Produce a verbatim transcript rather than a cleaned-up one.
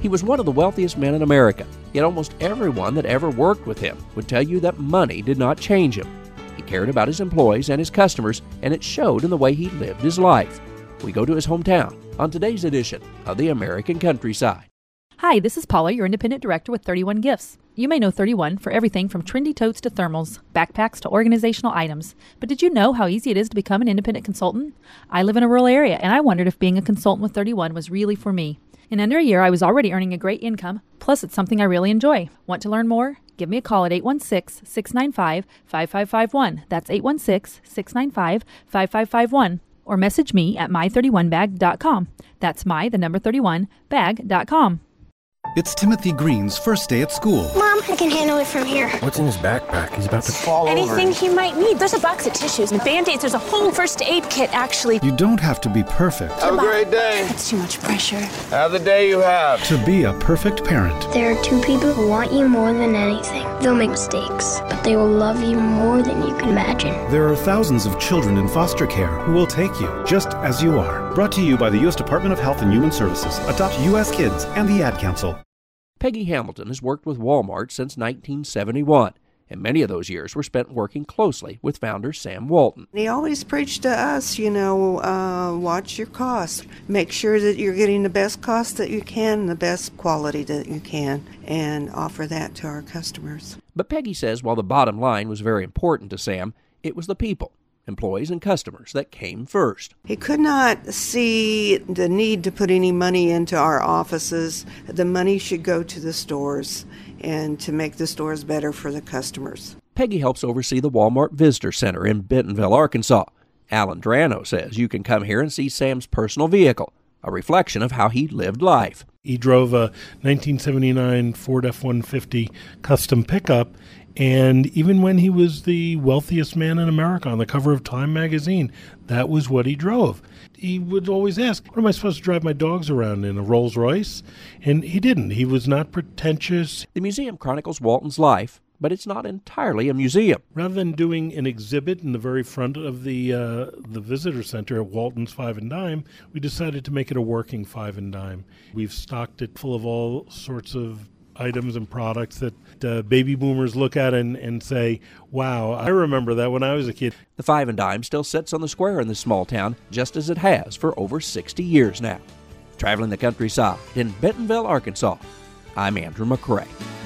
was one of the wealthiest men in America, yet almost everyone that ever worked with him would tell you that money did not change him. He cared about his employees and his customers, and it showed in the way he lived his life. We go to his hometown on today's edition of the American Countryside. Hi, this is Paula, your independent director with thirty-one Gifts. You may know thirty-one for everything from trendy totes to thermals, backpacks to organizational items. But did you know how easy it is to become an independent consultant? I live in a rural area, and I wondered if being a consultant with thirty-one was really for me. In under a year, I was already earning a great income, plus it's something I really enjoy. Want to learn more? Give me a call at eight one six, six nine five, five five five one. That's eight one six, six nine five, five five five one. Or message me at my thirty-one bag dot com. That's my, the number thirty-one, bag dot com. It's Timothy Green's first day at school. Mom, I can handle it from here. What's in his backpack? He's about to fall Anything over. Anything he might need. There's a box of tissues and Band-Aids. There's a whole first aid kit, actually. You don't have to be perfect. Have a great day. That's too much pressure. Have the day you have. To be a perfect parent. There are two people who want you more than anything. They'll make mistakes, but they will love you more than you can imagine. There are thousands of children in foster care who will take you just as you are. Brought to you by the U S Department of Health and Human Services, Adopt U S Kids, and the Ad Council. Peggy Hamilton has worked with Walmart since nineteen seventy-one, and many of those years were spent working closely with founder Sam Walton. He always preached to us, you know, uh, watch your costs. Make sure that you're getting the best cost that you can, the best quality that you can, and offer that to our customers. But Peggy says while the bottom line was very important to Sam, it was the people, employees and customers, that came first. He could not see the need to put any money into our offices. The money should go to the stores and to make the stores better for the customers. Peggy helps oversee the Walmart Visitor Center in Bentonville, Arkansas. Alan Drano says you can come here and see Sam's personal vehicle, a reflection of how he lived life. He drove a nineteen seventy-nine Ford F one fifty custom pickup, and even when he was the wealthiest man in America on the cover of Time magazine, that was what he drove. He would always ask, what am I supposed to drive my dogs around in, a Rolls Royce? And he didn't. He was not pretentious. The museum chronicles Walton's life, but it's not entirely a museum. Rather than doing an exhibit in the very front of the uh, the visitor center at Walton's Five and Dime, we decided to make it a working Five and Dime. We've stocked it full of all sorts of items and products that uh, baby boomers look at and, and say, wow, I remember that when I was a kid. The Five and Dime still sits on the square in this small town, just as it has for over sixty years now. Traveling the countryside in Bentonville, Arkansas, I'm Andrew McCrae.